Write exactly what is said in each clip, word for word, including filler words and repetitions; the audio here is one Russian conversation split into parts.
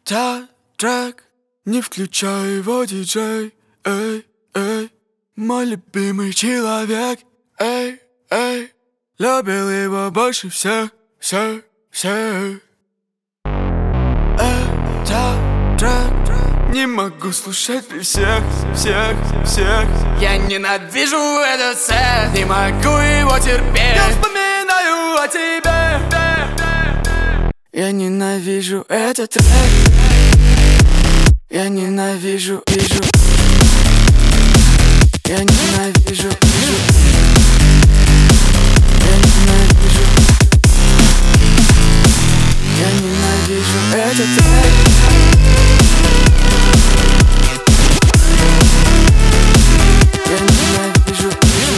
Это трек, не включай его, диджей. Эй, эй, мой любимый человек. Эй, эй, любил его больше всех, всех, всех. Это трек, не могу слушать при всех, всех, всех. Я ненавижу этот сет, не могу его терпеть. Я вспоминаю о тебе. Я ненавижу этот трек. Я ненавижу, вижу. Я ненавижу, вижу. Я ненавижу. Я ненавижу этот трек. Я ненавижу, вижу.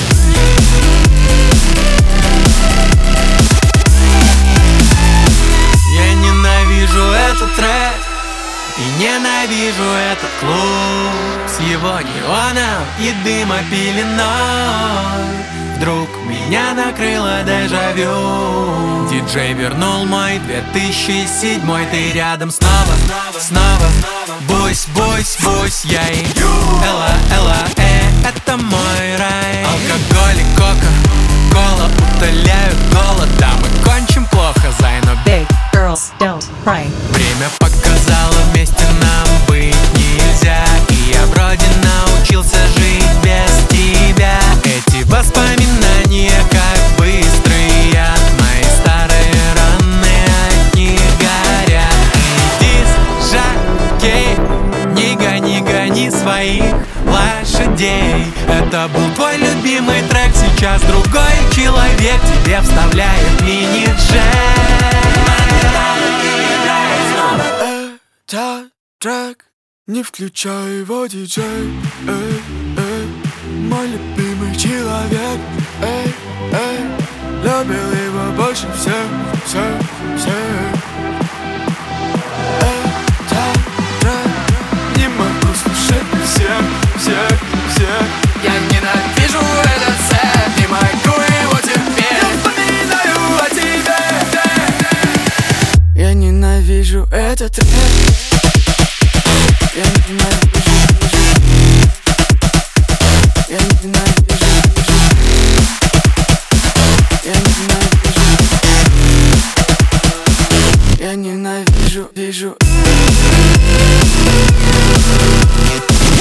Я ненавижу этот трек и ненавижу этот клуб с его неоном и дымопеленой. Вдруг меня накрыло дежавю. Диджей вернул мой две тысячи седьмой. Ты рядом снова, снова. Бусь, бусь, бусь, я и Элла, Элла, э, это мой рай. Алкоголь и кока-кола утоляют голод. Да, мы кончим плохо, зай, но Big girls don't cry. время показало, вместе нам быть нельзя. И я вроде научился жить без тебя. Эти воспоминания как быстрый яд. Мои старые раны от них горят. Иди, жакей, не гони, гони своих лошадей. Это был твой любимый трек, сейчас другой человек тебе вставляет мини-джей. Это трек, не включай его, диджей. Эй, эй, мой любимый человек. Эй, эй, любил его больше всех, всех, всех. Это трек, не могу слушать всех, всех, всех. Я ненавижу этот сет, не могу его терпеть. Я вспоминаю о тебе. Я ненавижу этот трек. Я ненавижу, я ненавижу, я ненавижу, я ненавижу, вижу.